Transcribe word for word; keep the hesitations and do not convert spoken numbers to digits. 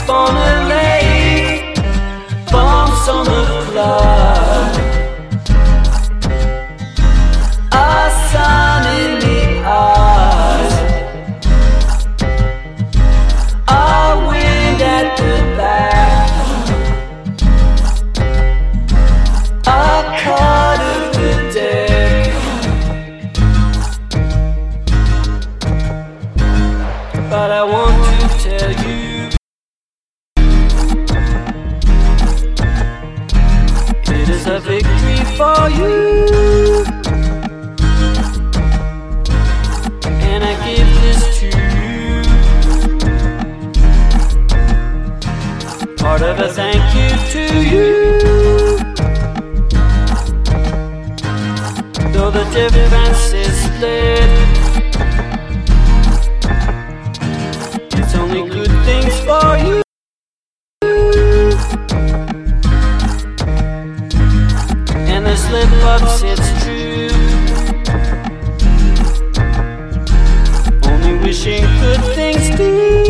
upon a lake, bumps on the floor, a sun in the eyes, a wind at the back, a cut of the deck. But I want to tell you, it is a victory for you, and I give this to you, part of a thank you to you. Though the difference is split, it's only good things for you. And the slip-ups, it's true, only wishing good things to you.